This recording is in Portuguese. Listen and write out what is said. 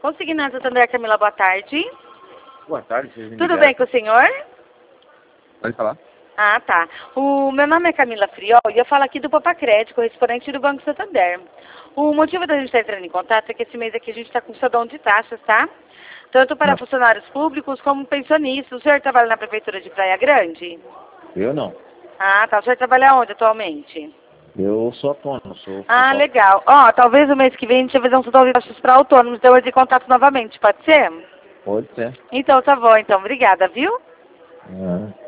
Consignado Santander, Camila, boa tarde. Boa tarde, vocês me Tudo ligaram. bem com o senhor? Pode falar? Ah, tá. O meu nome é Camila Friol e eu falo aqui do Popacred, correspondente do Banco Santander. O motivo da gente estar entrando em contato é que esse mês aqui a gente está com sadão de taxas, tá? Tanto para funcionários públicos como pensionistas. O senhor trabalha na Prefeitura de Praia Grande? Eu não. Ah, tá. O senhor trabalha onde atualmente? Eu sou autônomo, sou Ah, fotógrafo. legal. Ó, talvez o mês que vem a gente vai fazer um sadão de taxas para autônomos, então eu entro em contato novamente, pode ser? Pode ser. Então tá bom, então. Obrigada, viu? Ah.